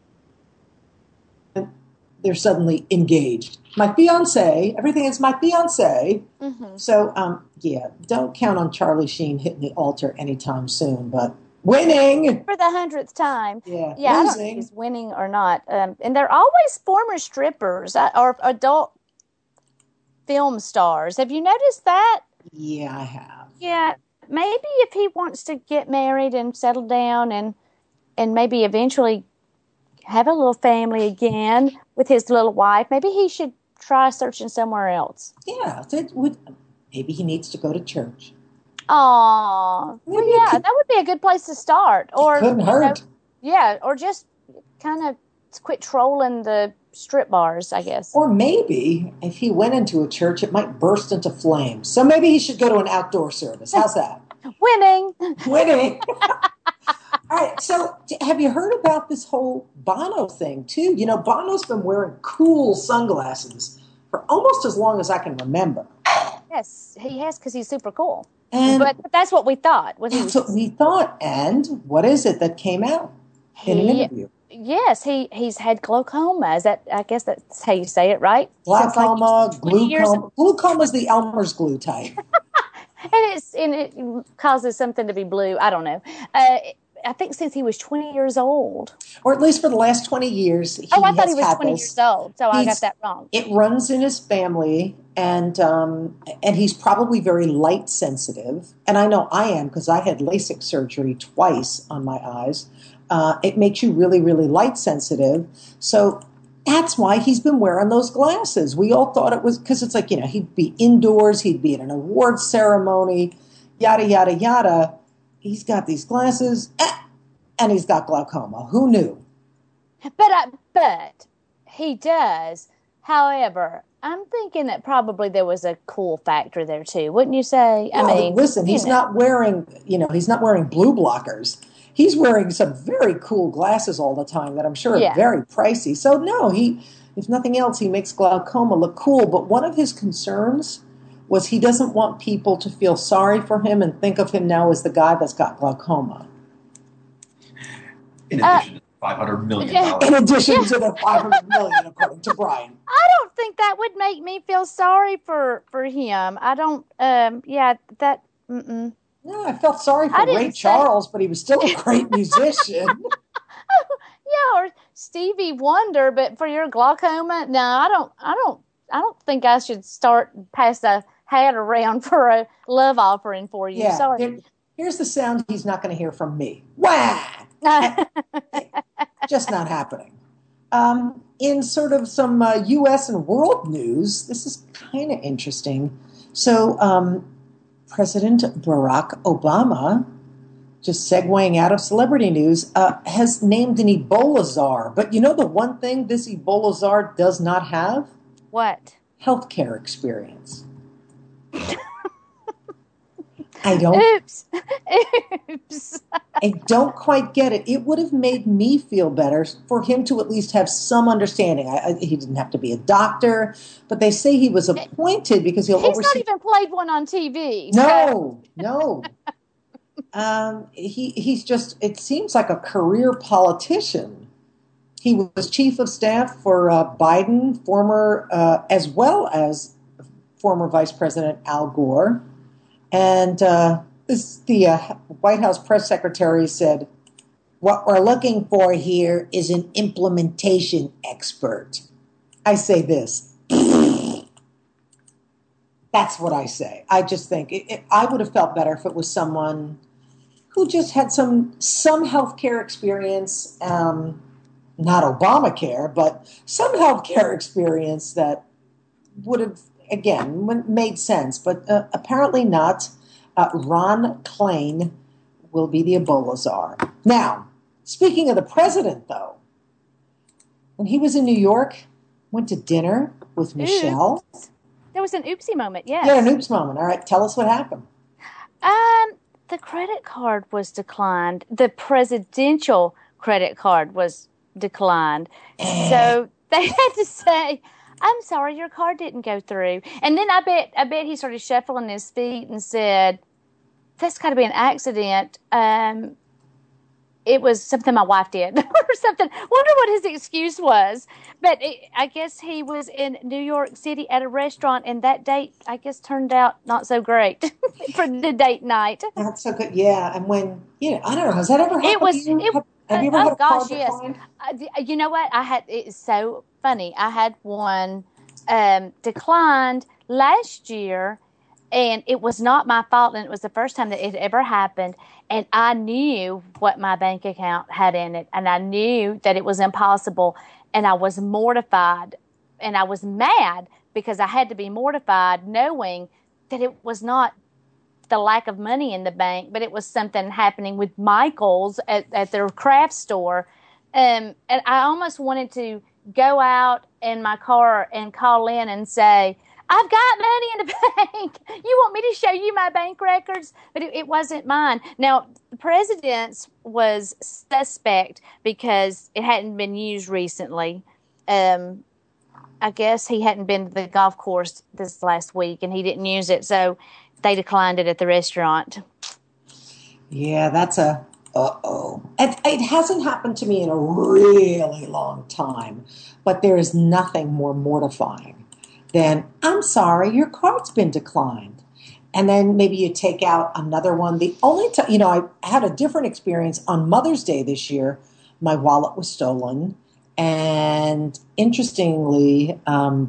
they're suddenly engaged. My fiance, everything is my fiance. Mm-hmm. So, yeah, don't count on Charlie Sheen hitting the altar anytime soon, but winning For the 100th time. Yeah, I don't know if losing. he's winning or not. And they're always former strippers or adult film stars. Have you noticed that? Yeah, I have. Yeah, maybe if he wants to get married and settle down and maybe eventually have a little family again with his little wife, maybe he should try searching somewhere else. Yeah, maybe he needs to go to church. Oh, well, yeah, that would be a good place to start. Or Couldn't hurt. Yeah, or just kind of quit trolling the strip bars, I guess. Or maybe if he went into a church, it might burst into flames. So maybe he should go to an outdoor service. How's that? Winning. Winning. All right, so have you heard about this whole Bono thing, too? You know, Bono's been wearing cool sunglasses for almost as long as I can remember. Yes, he has because he's super cool. But that's what we thought. That's what we thought. And what is it that came out in an interview? Yes, he's had glaucoma. I guess that's how you say it, right? Glaucoma, glaucoma. Glaucoma is the Elmer's glue type. and it causes something to be blue. I don't know. I think since he was 20 years old. Or at least for the last 20 years. I thought he was 20 years old, so I got that wrong. It runs in his family, and he's probably very light sensitive. And I know I am because I had LASIK surgery twice on my eyes. It makes you really, really light sensitive. So that's why he's been wearing those glasses. We all thought it was because it's like, he'd be indoors, he'd be at an awards ceremony, yada, yada, yada. He's got these glasses, and he's got glaucoma. Who knew? But he does. However, I'm thinking that probably there was a cool factor there too, wouldn't you say? Yeah, I mean, listen, he's not wearing blue blockers. He's wearing some very cool glasses all the time that I'm sure are very pricey. So no, if nothing else, he makes glaucoma look cool. But one of his concerns was he doesn't want people to feel sorry for him and think of him now as the guy that's got glaucoma. In addition to $500 million. In addition to the $500 million, according to Brian. I don't think that would make me feel sorry for him. I don't. No, I felt sorry for Ray Charles, but he was still a great musician. Yeah, or Stevie Wonder, but for your glaucoma, no, I don't think I should pass a hat around for a love offering for you. Yeah, sorry. Here's the sound he's not going to hear from me. Wah! Just not happening. In sort of some U.S. and world news, this is kind of interesting. So President Barack Obama, just segueing out of celebrity news, has named an Ebola czar. But you know the one thing this Ebola czar does not have? What? Healthcare experience. I don't. Oops. I don't quite get it. It would have made me feel better for him to at least have some understanding. He didn't have to be a doctor, but they say he was appointed because he's not even played one on TV. No. He's just, it seems like a career politician. He was chief of staff for Biden, as well as former Vice President Al Gore. And the White House press secretary said, what we're looking for here is an implementation expert. I say this. That's what I say. I just think I would have felt better if it was someone who just had some healthcare experience, not Obamacare, but some healthcare experience that would have, again, made sense, but apparently not. Ron Klain will be the Ebola czar. Now, speaking of the president, though, when he was in New York, went to dinner with Michelle. There was an oopsie moment, yes. Yeah, an oops moment. All right, tell us what happened. The credit card was declined. The presidential credit card was declined. So they had to say, I'm sorry, your card didn't go through. And then I bet he started shuffling his feet and said, that's got to be an accident. It was something my wife did or something. Wonder what his excuse was. But I guess he was in New York City at a restaurant, and that date, I guess, turned out not so great for the date night. That's so good. Yeah. And when, I don't know, has that ever happened It was, to you? Have you ever had a card declined? You know what? It's so funny. I had one declined last year, and it was not my fault, and it was the first time that it ever happened. And I knew what my bank account had in it, and I knew that it was impossible, and I was mortified, and I was mad because I had to be mortified knowing that it was not the lack of money in the bank, but it was something happening with Michael's at their craft store. And I almost wanted to go out in my car and call in and say, I've got money in the bank. You want me to show you my bank records? But it wasn't mine. Now, the president's was suspect because it hadn't been used recently. I guess he hadn't been to the golf course this last week, and he didn't use it, so they declined it at the restaurant. Yeah, that's uh-oh. It hasn't happened to me in a really long time, but there is nothing more mortifying than, I'm sorry, your card's been declined. And then maybe you take out another one. The only time, I had a different experience on Mother's Day this year. My wallet was stolen. And interestingly, I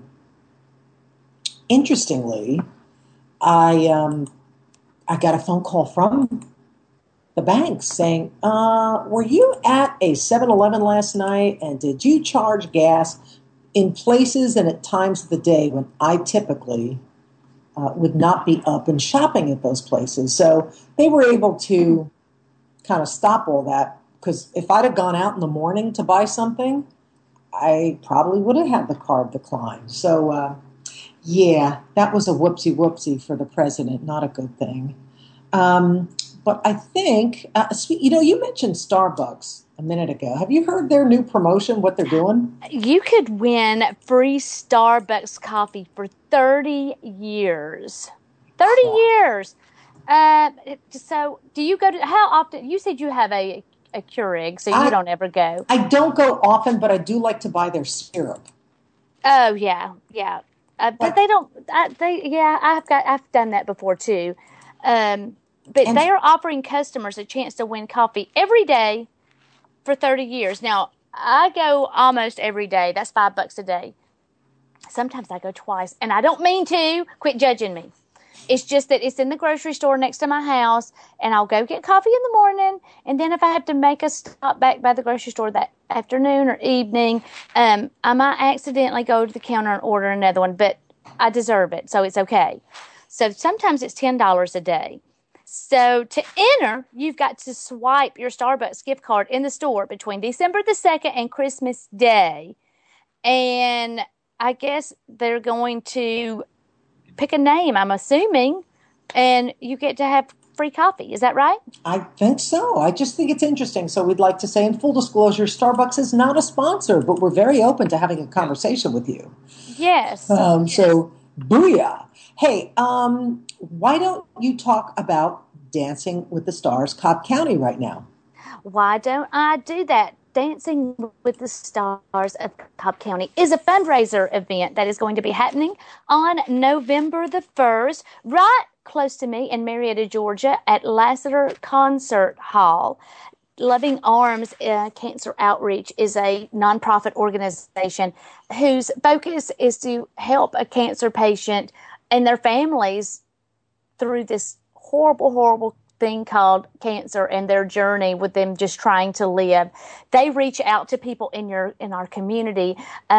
got a phone call from the bank saying, were you at a 7-Eleven last night, and did you charge gas in places and at times of the day when I typically would not be up and shopping at those places? So they were able to kind of stop all that, because if I'd have gone out in the morning to buy something, I probably would have had the card declined. So, yeah, that was a whoopsie for the president. Not a good thing. But I think, you mentioned Starbucks a minute ago. Have you heard their new promotion, what they're doing? You could win free Starbucks coffee for 30 years. 30 years. So do you go to, how often, you said you have a Keurig, so you don't ever go. I don't go often, but I do like to buy their syrup. Oh, yeah. But they don't, I've done that before too. But they are offering customers a chance to win coffee every day for 30 years. Now, I go almost every day. That's $5 a day. Sometimes I go twice, and I don't mean to. Quit judging me. It's just that it's in the grocery store next to my house, and I'll go get coffee in the morning, and then if I have to make a stop back by the grocery store that afternoon or evening, I might accidentally go to the counter and order another one, but I deserve it, so it's okay. So sometimes it's $10 a day. So to enter, you've got to swipe your Starbucks gift card in the store between December the 2nd and Christmas Day. And I guess they're going to pick a name, I'm assuming, and you get to have free coffee. Is that right? I think so. I just think it's interesting. So we'd like to say, in full disclosure, Starbucks is not a sponsor, but we're very open to having a conversation with you. Yes. So, booyah. Hey, why don't you talk about Dancing with the Stars Cobb County right now? Why don't I do that? Dancing with the Stars of Cobb County is a fundraiser event that is going to be happening on November the 1st, right close to me in Marietta, Georgia, at Lassiter Concert Hall. Loving Arms Cancer Outreach is a nonprofit organization whose focus is to help a cancer patient and their families through this horrible thing called cancer and their journey with them just trying to live. They reach out to people in our community.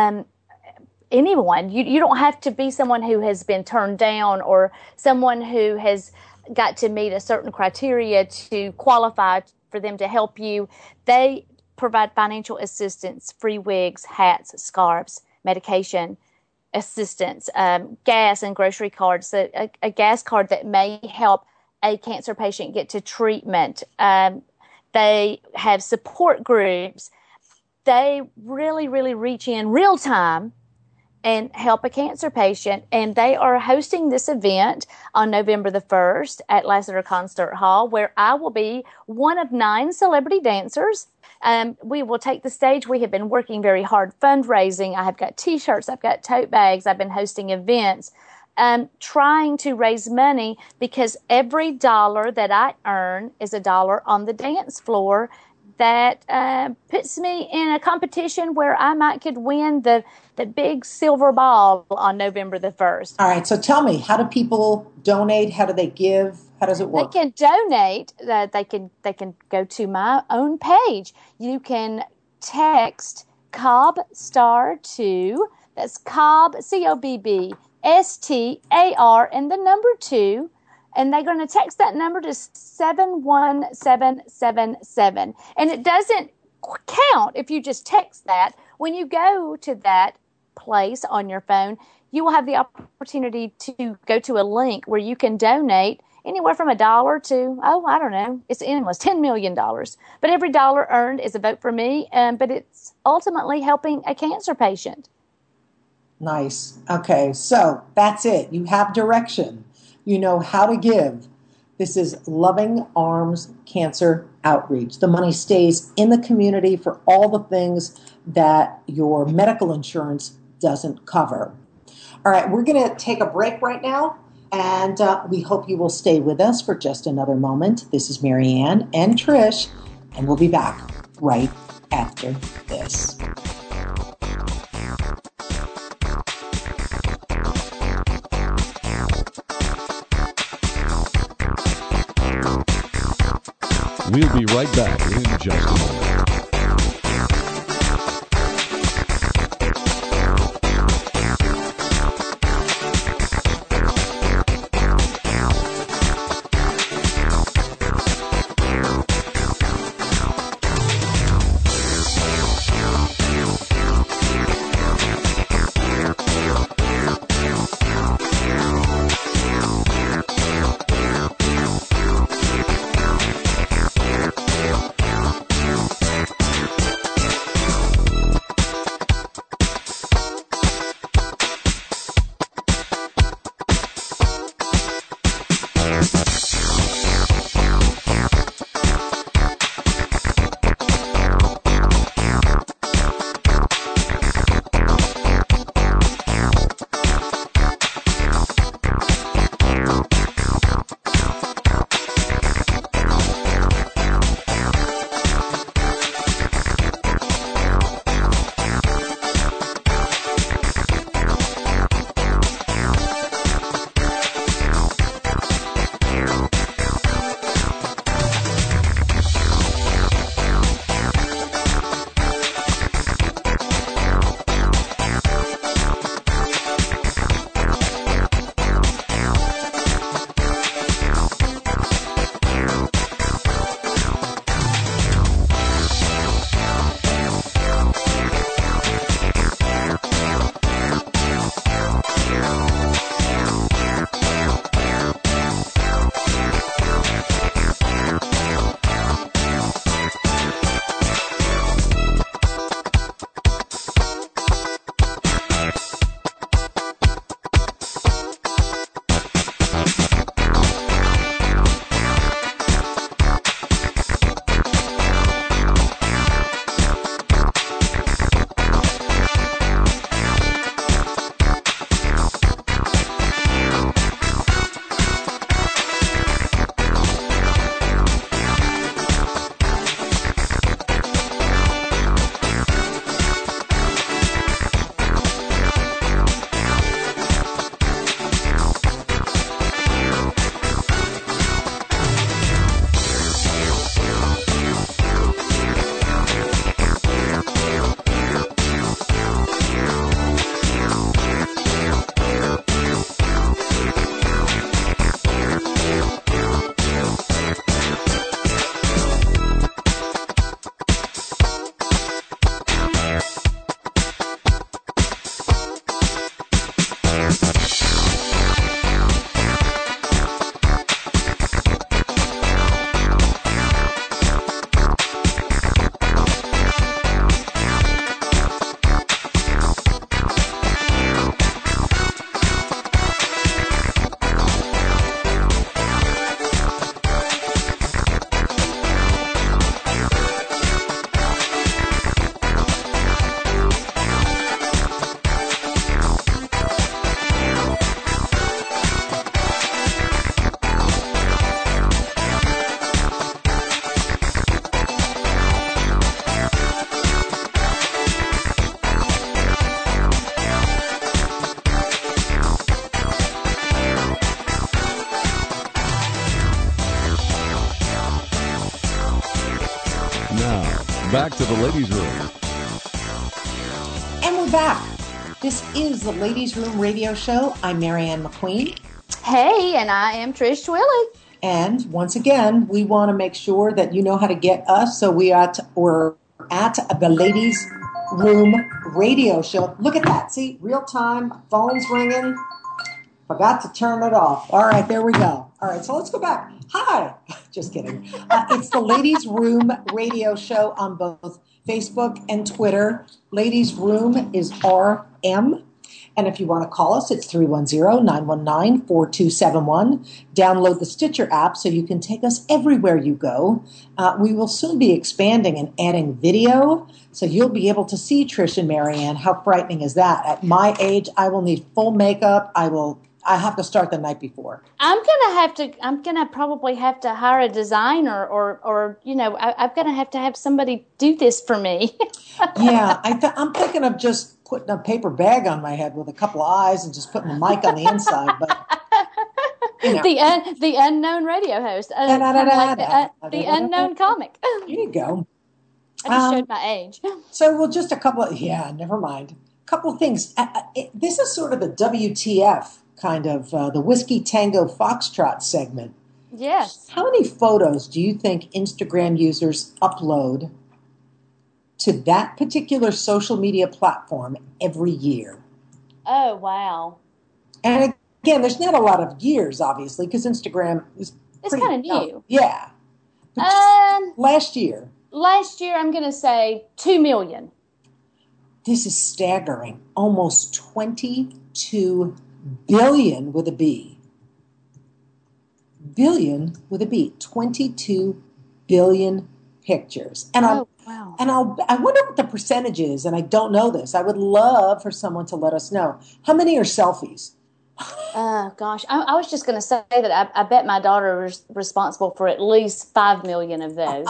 Anyone. You don't have to be someone who has been turned down or someone who has got to meet a certain criteria to qualify for them to help you. They provide financial assistance, free wigs, hats, scarves, medication assistance, gas and grocery cards, a gas card that may help a cancer patient get to treatment. They have support groups. They really reach in real time and help a cancer patient. And they are hosting this event on November the 1st at Lassiter Concert Hall, where I will be one of 9 celebrity dancers. We will take the stage. We have been working very hard fundraising. I have got T-shirts. I've got tote bags. I've been hosting events, trying to raise money, because every dollar that I earn is a dollar on the dance floor that puts me in a competition where I might could win the big silver ball on November the 1st. All right. So tell me, how do people donate? How do they give? How does it work? They can donate. They can go to my own page. You can text Cobb Star 2. That's Cobb, COBBSTAR, and the number 2. And they're going to text that number to 71777. And it doesn't count if you just text that. When you go to that place on your phone, you will have the opportunity to go to a link where you can donate anywhere from $1 to, I don't know, it's endless, $10 million. But every dollar earned is a vote for me, but it's ultimately helping a cancer patient. Nice. Okay, so that's it. You have direction. You know how to give. This is Loving Arms Cancer Outreach. The money stays in the community for all the things that your medical insurance doesn't cover. All right, we're going to take a break right now, and we hope you will stay with us for just another moment. This is Marianne and Trish, and we'll be back right after this. We'll be right back in just a moment. back to the Ladies' Room. And we're back. This is the Ladies' Room radio show. I'm Marianne McQueen. Hey, and I am Trish Twilly. And once again, we want to make sure that you know how to get us. So we're at the Ladies' Room radio show. Look at that. See, real time, phone's ringing. Forgot to turn it off. All right, there we go. All right, so let's go back. Hi. Just kidding. It's the Ladies' Room radio show on both Facebook and Twitter. Ladies' Room is RM. And if you want to call us, it's 310-919-4271. Download the Stitcher app so you can take us everywhere you go. We will soon be expanding and adding video, so you'll be able to see Trish and Marianne. How frightening is that? At my age, I will need full makeup. I have to start the night before. I'm gonna probably have to hire a designer, or I'm gonna have to have somebody do this for me. Yeah, I'm thinking of just putting a paper bag on my head with a couple of eyes and just putting the mic on the inside. But the unknown radio host, the unknown comic. There you go. I just showed my age. So, well, just a couple of never mind. A couple of things. This is sort of the WTF kind of the Whiskey Tango Foxtrot segment. Yes. How many photos do you think Instagram users upload to that particular social media platform every year? Oh, wow. And again, there's not a lot of years, obviously, because Instagram is kind of new. Yeah. But last year. Last year, I'm going to say 2 million. This is staggering. Almost 22 billion with a B. Billion with a B. 22 billion pictures. And wow. And I wonder what the percentage is, and I don't know this. I would love for someone to let us know. How many are selfies? Oh, gosh. I was just going to say that I bet my daughter was responsible for at least 5 million of those.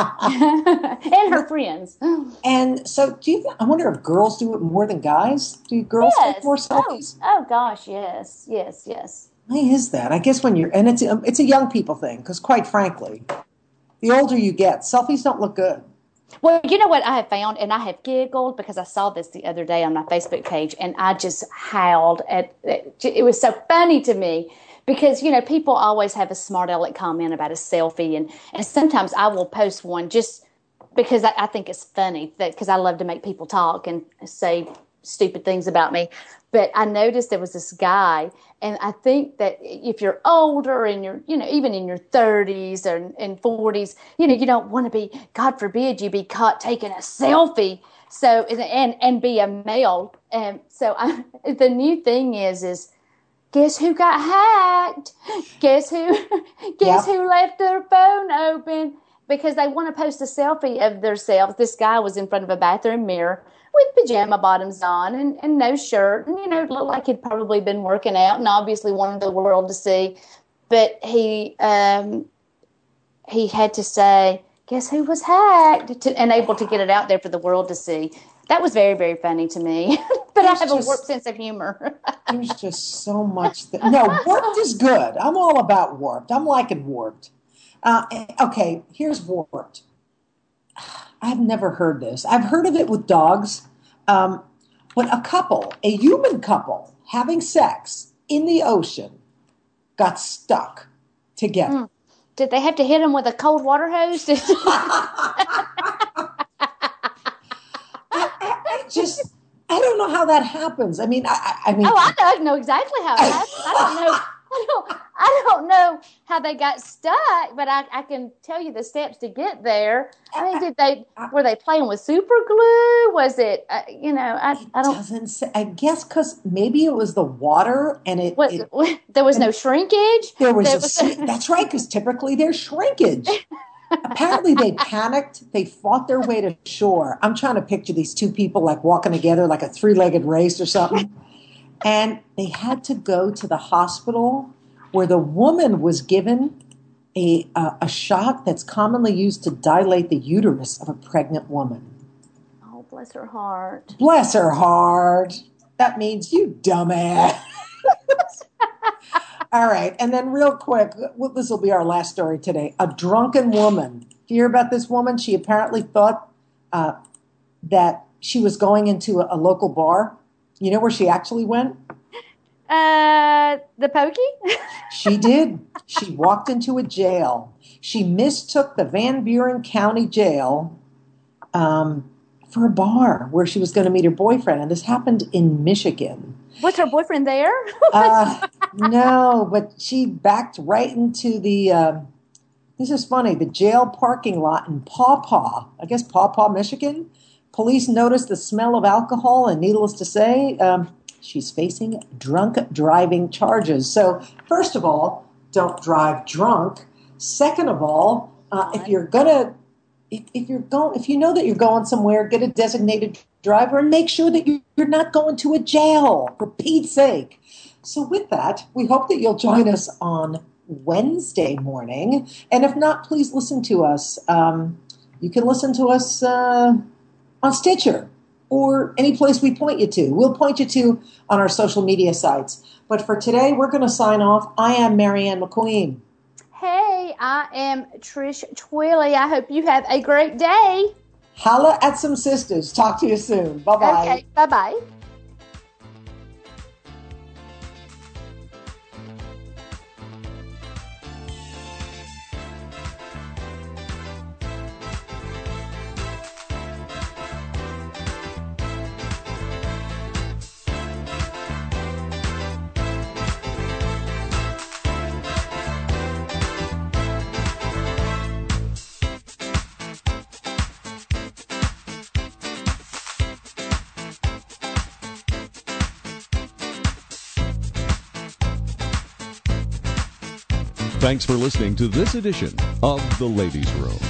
And her friends. And so I wonder if girls do it more than guys? Do girls take more selfies? Oh, gosh, yes. Why is that? I guess it's a young people thing, because quite frankly, the older you get, selfies don't look good. Well, you know what I have found, and I have giggled because I saw this the other day on my Facebook page, and I just howled at it. It was so funny to me because, people always have a smart aleck comment about a selfie, and sometimes I will post one just because I think it's funny, because I love to make people talk and say stupid things about me. But I noticed there was this guy, and I think that if you're older and you're, even in your 30s and 40s, you don't want to be, God forbid, you be caught taking a selfie. So, and be a male. So the new thing is guess who got hacked? Guess who left their phone open? Because they want to post a selfie of themselves. This guy was in front of a bathroom mirror with pajama bottoms on and no shirt, and looked like he'd probably been working out and obviously wanted the world to see. But he had to say, "Guess who was hacked?" and able to get it out there for the world to see. That was very, very funny to me. But I have a warped sense of humor. There's just so much. No, warped is good. I'm all about warped. I'm liking warped. Okay, here's warped. I've never heard this. I've heard of it with dogs. When a human couple, having sex in the ocean, got stuck together. Did they have to hit him with a cold water hose? I don't know how that happens. I mean. Oh, I know exactly how it happens. I don't know how they got stuck, but I can tell you the steps to get there. I mean, were they playing with super glue? Was it, I don't. Doesn't say. I guess because maybe it was the water and there was no shrinkage. That's right, because typically there's shrinkage. Apparently they panicked. They fought their way to shore. I'm trying to picture these two people like walking together like a three-legged race or something. And they had to go to the hospital where the woman was given a shot that's commonly used to dilate the uterus of a pregnant woman. Oh, bless her heart. Bless her heart. That means you dumbass. All right. And then real quick, this will be our last story today. A drunken woman. Do you hear about this woman? She apparently thought that she was going into a local bar. You know where she actually went? The Pokey? She did. She walked into a jail. She mistook the Van Buren County Jail for a bar where she was going to meet her boyfriend. And this happened in Michigan. Was her boyfriend there? No, but she backed right into the, this is funny, the jail parking lot in Paw Paw, I guess Paw Paw, Michigan. Police noticed the smell of alcohol, and needless to say, she's facing drunk driving charges. So, first of all, don't drive drunk. Second of all, if you know that you're going somewhere, get a designated driver and make sure that you're not going to a jail, for Pete's sake. So with that, we hope that you'll join us on Wednesday morning. And if not, please listen to us. You can listen to us on Stitcher or any place we point you to. We'll point you to on our social media sites. But for today, we're going to sign off. I am Marianne McQueen. Hey, I am Trish Twilly. I hope you have a great day. Holla at some sisters. Talk to you soon. Bye-bye. Okay, bye-bye. Thanks for listening to this edition of The Ladies' Room.